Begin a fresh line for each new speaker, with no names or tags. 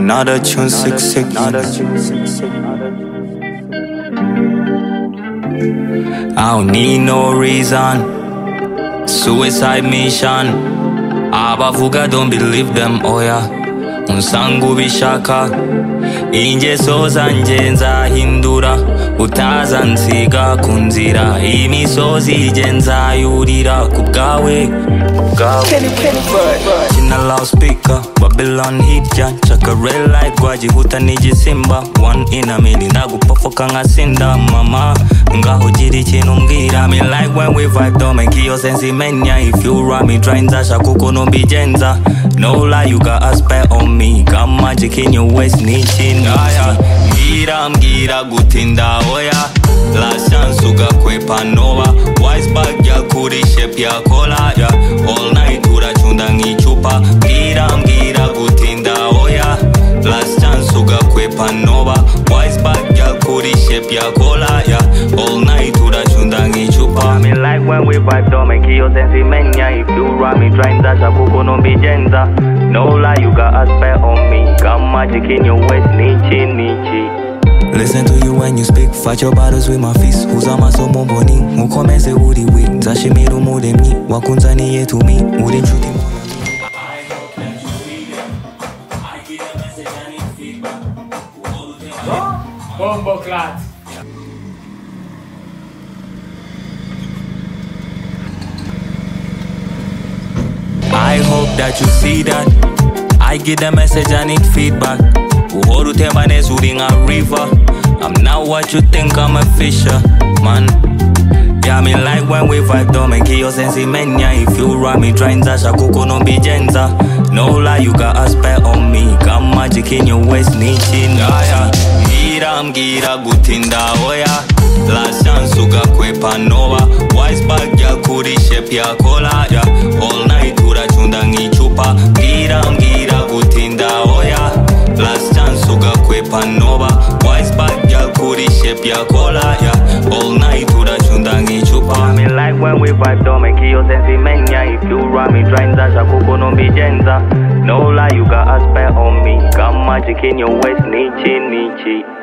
Another tune, six. I don't need no reason. Suicide mission. Abavuga don't believe them, oh yeah. Unsangu bishaka. Ingeso zanje nzahindura. Utazansiga kunzira. Imisozi ije nzayurira kubwawe. China loudspeaker, Babylon hit ya. Chaka red light, gwajihuta nijisimba. One in a million, nagupofoka ngasinda. Mama, ngaho jiri chino mbwira. Me like when we vibe, don't make your sense menya. If you run me, try nzasha kuko no bijenza. No lie, you got a spell on me. Got magic in your waist, nichin. Mgira gutinda oya. Last chance ugakwepa nova. Wise bag ya kuri shape ya kola ya. All night urachunda ngichupa. Mgira gutinda oya. Last chance ugakwepa nova. Wise bag ya kuri shape ya kola ya. All night urachunda ngichupa. Me like when we vibe, don't make your sense menya. If you run me, try nzasha kuko no bijenza. No lie, you got a spell on me. Got magic in your waist, nichi. Listen to you when you speak. Fight your battles with my fist. Uzama somo mboni mukomeze uri we. Nzashimira umuremyi wakunzaniye to me. Uri inshuti
Bombo clat.
I hope that you see that. I get the message, I need feedback. Uhuru temane suring a river. I'm not what you think, I'm a fisher, man. Yeah, me like when we vibe, don't make your sense menya. If you run me, try nzasha kuko no bijenza. No lie, you got a spell on me. Got magic in your waist, nichin. Mgira gutinda oya. Last chance ugakwepa nova. Wise bag ya kuri shape ya kola ya. All night urachunda ngichupa. Mgira gutinda oya. Last chance ugakwepa nova. Wise bag ya kuri shape ya kola ya. All night urachunda ngichupa. Me like when we vibe, don't make your sense menya. If you run me, try nzasha kuko no bijenza. No lie, you got a spell on me. Got magic in your waist, nichi.